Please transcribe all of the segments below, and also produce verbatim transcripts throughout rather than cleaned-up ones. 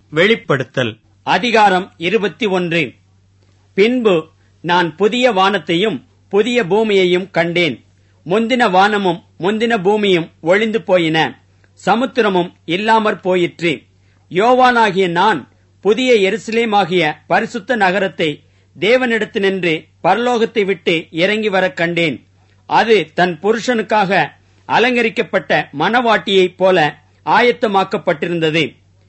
வெளிப்படுத்தல் அதிகாரம் இருபத்தி ஒன்று. பின்பு நான் புதிய வானத்தையும் புதிய பூமியையும் கண்டேன். முந்தின வானமும் முந்தின பூமியும் ஒழிந்து போயின, சமுத்திரமும் இல்லாமற் போயிற்று. யோவானாகிய நான் புதிய எருசலேமாகிய பரிசுத்த நகரத்தை தேவனிடத்தினின்று பரலோகத்தை விட்டு இறங்கி வரக் கண்டேன். அது தன் புருஷனுக்காக அலங்கரிக்கப்பட்ட மணவாட்டியைப் போல ஆயத்தமாக்கப்பட்டிருந்தது.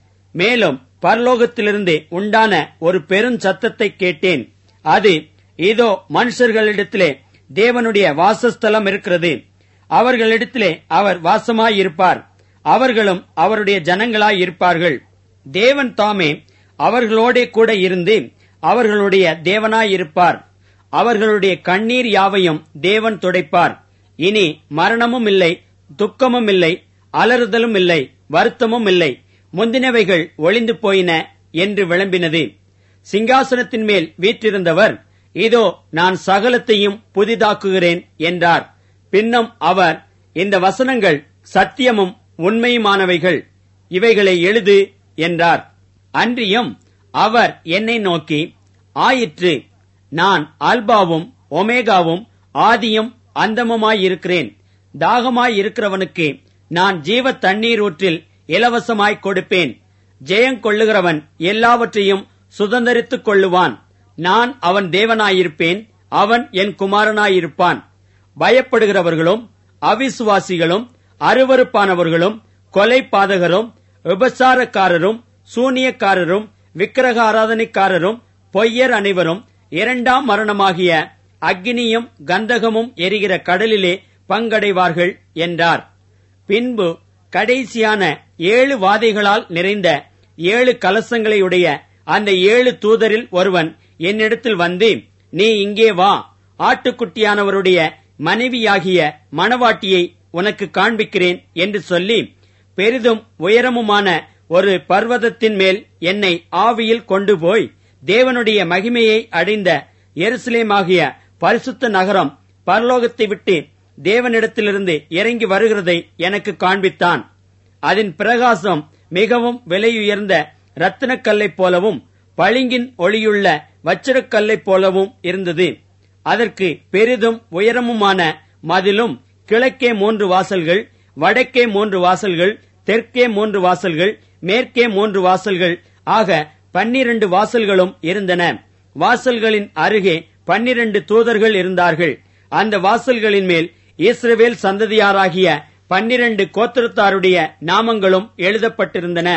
மேலும் பரலோகத்திலிருந்து உண்டான ஒரு பெரும் சத்தத்தை கேட்டேன். அது, இதோ மனுஷர்களிடத்திலே தேவனுடைய வாசஸ்தலம் இருக்கிறது, அவர்களிடத்திலே அவர் வாசமாயிருப்பார், அவர்களும் அவருடைய ஜனங்களாயிருப்பார்கள். தேவன் தாமே அவர்களோடே கூட இருந்து அவர்களுடைய தேவனாயிருப்பார். அவர்களுடைய கண்ணீர் யாவையும் தேவன் துடைப்பார். இனி மரணமும் இல்லை, துக்கமும் இல்லை, அலறுதலும் இல்லை, வருத்தமும் இல்லை, முந்தினவைகள் ஒளிந்து போயின என்று விளம்பினது. சிங்காசனத்தின் மேல் வீற்றிருந்தவர், இதோ நான் சகலத்தையும் புதிதாக்குகிறேன் என்றார். பின்னும் அவர், இந்த வசனங்கள் சத்தியமும் உண்மையுமானவைகள், இவைகளை எழுது என்றார். அன்றியும் அவர் என்னை நோக்கி, ஆயிற்று, நான் அல்பாவும் ஒமேகாவும் ஆதியும் அந்தமுமாயிருக்கிறேன். தாகமாயிருக்கிறவனுக்கு நான் ஜீவ தண்ணீர் ஊற்றில் இலவசமாய் கொடுப்பேன். ஜெயங்கொள்ளுகிறவன் எல்லாவற்றையும் சுதந்தரித்துக் கொள்ளுவான். நான் அவன் தேவனாயிருப்பேன், அவன் என் குமாரனாயிருப்பான். பயப்படுகிறவர்களும் அவிசுவாசிகளும் அருவருப்பானவர்களும் கொலை பாதகரும் விபசாரக்காரரும் சூனியக்காரரும் விக்கிரக ஆராதனைக்காரரும் பொய்யர் அனைவரும் இரண்டாம் மரணமாகிய அக்கினியும் கந்தகமும் எரிகிற கடலிலே பங்கடைவார்கள் என்றார். பின்பு கடைசியான ஏழு வாதைகளால் நிறைந்த ஏழு கலசங்களையுடைய அந்த ஏழு தூதரில் ஒருவன் என்னிடத்தில் வந்து, நீ இங்கே வா, ஆட்டுக்குட்டியானவருடைய மனைவியாகிய மணவாட்டியை உனக்கு காண்பிக்கிறேன் என்று சொல்லி, பெரிதும் உயரமுமான ஒரு பர்வதத்தின் மேல் என்னை ஆவியில் கொண்டு போய் தேவனுடைய மகிமையை அடைந்த எருசலேமாகிய பரிசுத்த நகரம் பரலோகத்தை விட்டு தேவனிடத்திலிருந்து இறங்கி வருகிறதை எனக்கு காண்பித்தான். அதன் பிரகாசம் மிகவும் விலையுயர்ந்த இரத்தினக்கல்லைப் போலவும் பளிங்கின் ஒளியுள்ள வச்சிரக்கல்லைப் போலவும் இருந்தது. அதற்கு பெரிதும் உயரமுமான மதிலும், கிழக்கே மூன்று வாசல்கள், வடக்கே மூன்று வாசல்கள், தெற்கே மூன்று வாசல்கள், மேற்கே மூன்று வாசல்கள் ஆக பன்னிரண்டு வாசல்களும் இருந்தன. வாசல்களின் அருகே பன்னிரண்டு தூதர்கள் இருந்தார்கள். அந்த வாசல்களின் மேல் இஸ்ரவேல் சந்ததியாராகிய பன்னிரண்டு கோத்திரத்தாருடைய நாமங்களும் எழுதப்பட்டிருந்தன.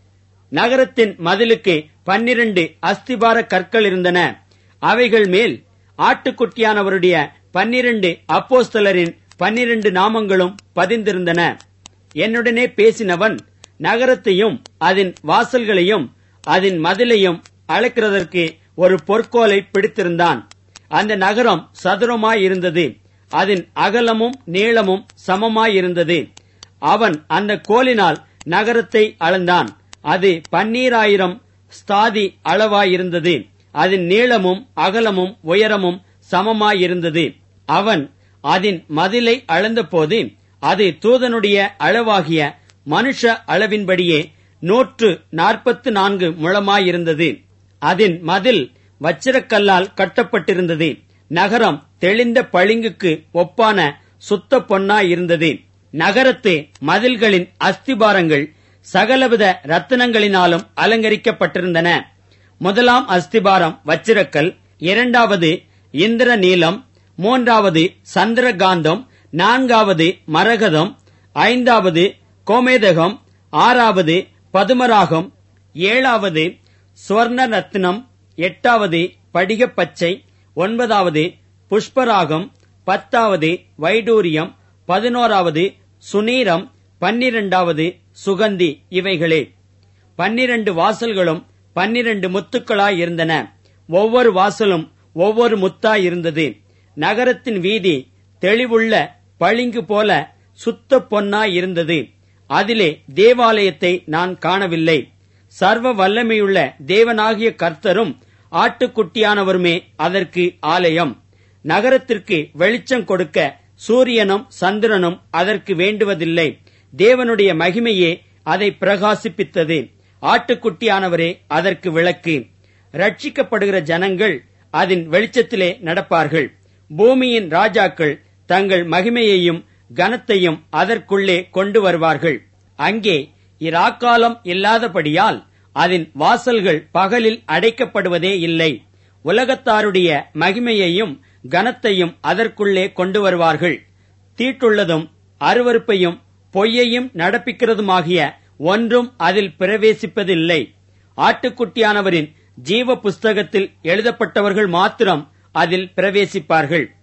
நகரத்தின் மதிலுக்கு பன்னிரண்டு அஸ்திபார கற்கள் இருந்தன. அவைகள் மேல் ஆட்டுக்குட்டியானவருடைய பன்னிரண்டு அப்போஸ்தலரின் பன்னிரண்டு நாமங்களும் பதிந்திருந்தன. என்னுடனே பேசினவன் நகரத்தையும் அதன் வாசல்களையும் அதன் மதிலையும் அளக்கிறதற்கு ஒரு பொற்கோலை பிடித்திருந்தான். அந்த நகரம் சதுரமாயிருந்தது, அதன் அகலமும் நீளமும் சமமாயிருந்தது. அவன் அந்த கோலினால் நகரத்தை அளந்தான். அது பன்னீராயிரம் ஸ்தாதி அளவாயிருந்தது. அதன் நீளமும் அகலமும் உயரமும் சமமாயிருந்தது. அவன் அதன் மதிலை அளந்தபோது அது தூதனுடைய அளவாகிய மனுஷ அளவின்படியே நூற்று நாற்பத்து நான்கு முழமாயிருந்தது. அதன் மதில் வச்சிரக்கல்லால் கட்டப்பட்டிருந்தது. நகரம் தெளிந்த பளிங்குக்கு ஒப்பான சுத்த பொன்னாயிருந்தது. நகரத்து மதில்களின் அஸ்திபாரங்கள் சகலவித ரத்தினங்களினாலும் அலங்கரிக்கப்பட்டிருந்தன. முதலாம் அஸ்திபாரம் வச்சிரக்கல், இரண்டாவது இந்திர நீலம், மூன்றாவது சந்திரகாந்தம், நான்காவது மரகதம், ஐந்தாவது கோமேதகம், ஆறாவது பதுமராகம், ஏழாவது சுவர்ண ரத்தினம், எட்டாவது படிகப்பச்சை, ஒன்பதாவது புஷ்பராகம், பத்தாவது வைடூரியம், பதினோராவது சுனீரம், பன்னிரண்டாவது சுகந்தி. இவைகளே பன்னிரண்டு வாசல்களும் பன்னிரண்டு முத்துக்களாயிருந்தன. ஒவ்வொரு வாசலும் ஒவ்வொரு முத்தாயிருந்தது. நகரத்தின் வீதி தெளிவுள்ள பளிங்கு போல சுத்த பொன்னாயிருந்தது. அதிலே தேவாலயத்தை நான் காணவில்லை. சர்வ வல்லமையுள்ள தேவனாகிய கர்த்தரும் ஆட்டுக்குட்டியானவருமே அதற்கு ஆலயம். நகரத்திற்கு வெளிச்சம் கொடுக்க சூரியனும் சந்திரனும் அதற்கு வேண்டுவதில்லை. தேவனுடைய மகிமையே அதை பிரகாசிப்பித்தது. ஆட்டுக்குட்டியானவரே அதற்கு விளக்கு. ரட்சிக்கப்படுகிற ஜனங்கள் அதன் வெளிச்சத்திலே நடப்பார்கள். பூமியின் ராஜாக்கள் தங்கள் மகிமையையும் கனத்தையும் அதற்குள்ளே கொண்டு வருவார்கள். அங்கே இராக்காலம் இல்லாதபடியால் அதன் வாசல்கள் பகலில் அடைக்கப்படுவதே இல்லை. உலகத்தாருடைய மகிமையையும் கனத்தையும் அதற்குள்ளே கொண்டு வருவார்கள். தீட்டுள்ளதும் அருவருப்பையும் பொய்யையும் நடப்பிக்கிறதுமாகிய ஒன்றும் அதில் பிரவேசிப்பதில்லை. ஆட்டுக்குட்டியானவரின் ஜீவ புஸ்தகத்தில் எழுதப்பட்டவர்கள் மாத்திரம் அதில் பிரவேசிப்பார்கள்.